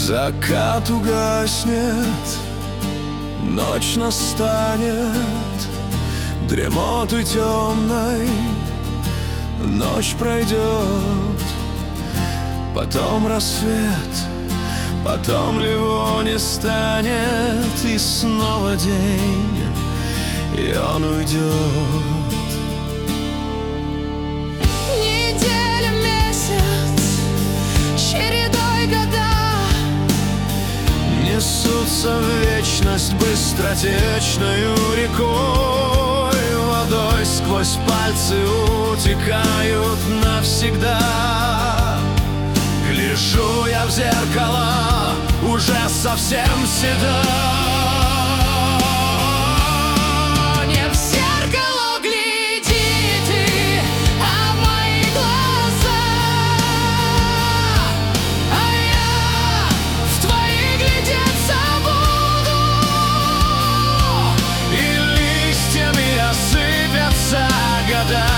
Закат угаснет, ночь настанет, дремоты темной ночь пройдет. Потом рассвет, потом ли его не станет, и снова день, и он уйдет. Неделя, месяц, чередой года несутся в вечность быстротечною рекой, водой сквозь пальцы утекают навсегда. Гляжу я в зеркало, уже совсем седа. Не в зеркало гляди ты, а в мои глаза, а я в твои глядеться буду, И листьями осыпятся года,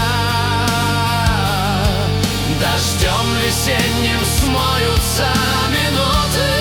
дождем весенним смоются минуты.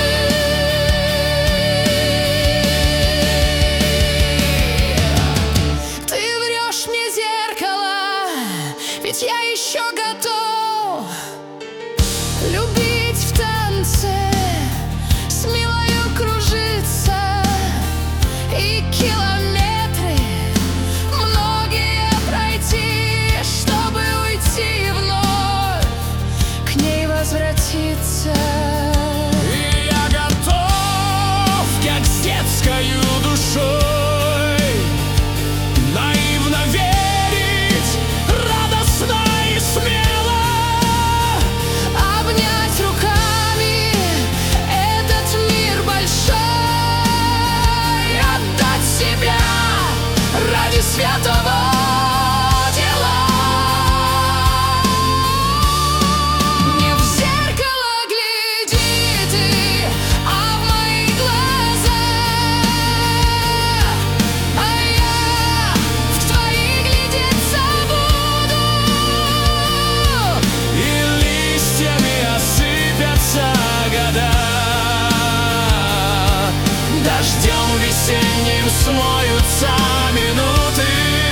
ты врешь мне, зеркало, ведь я еще готов любить в танце, с милою кружиться, и километры многие пройти, чтобы уйти вновь, к ней возвратиться. И я готов, как с детскою душой, наивно верить, радостно и смело, Обнять руками этот мир большой, отдать себя ради святого дела. Не в зеркало гляди ты, а в мои глаза, а я в твои глядеться буду, и листьями осыпятся года, дождем весенним смоются минуты.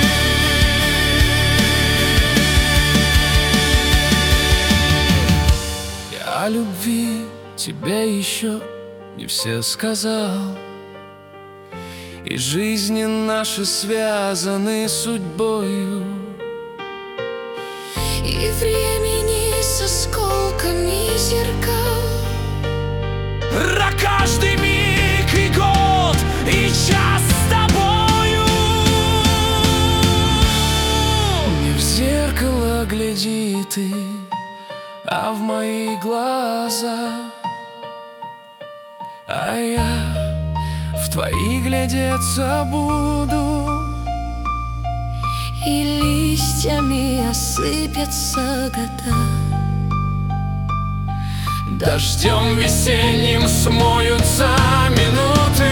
Я о любви тебе еще не все сказал, и жизни наши связаны судьбою. и времени с осколками зеркал. Каждый миг и год, и час с тобою. Не в зеркало гляди ты, а в мои глаза, а я в твои глядеться буду. И листьями осыпятся года, Дождем весенним смоются минуты.